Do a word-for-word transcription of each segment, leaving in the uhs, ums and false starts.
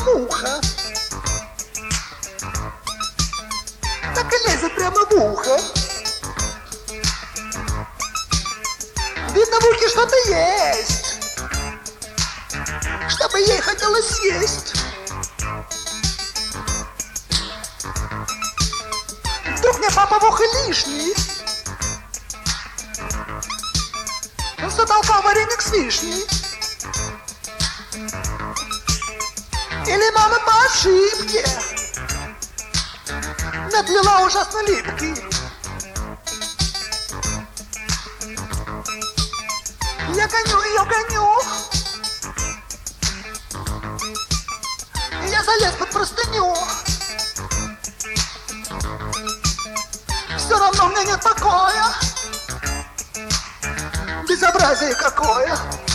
муха, так и лезет прямо в ухо. Видно, в ухе что-то есть, чтобы ей хотелось съесть. Вдруг мне папа в ухо лишний затолкал вареник с вишней. Или мама по ошибке надлила ужасно липкий. Я гоню ее, гоню. Я залез под простыню. Все равно у меня нет покоя. Безобразие какое.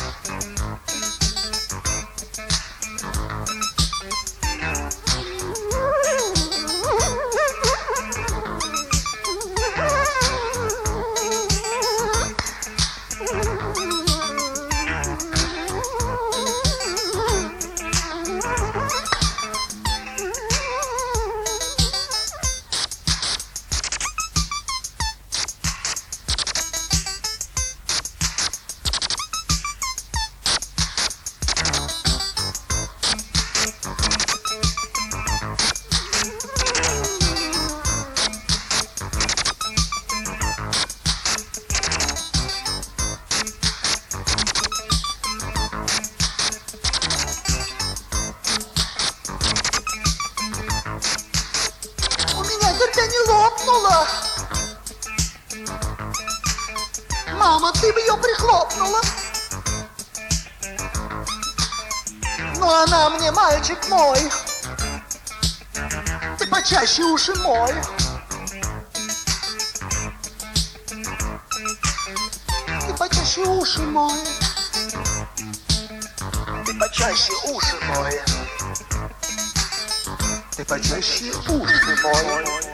Не лопнула. Мама, ты бы ее прихлопнула. Но она мне, мальчик мой, ты почаще уши мой. Ты почаще уши мой. Ты почаще уши мой. Ты почаще уши мой.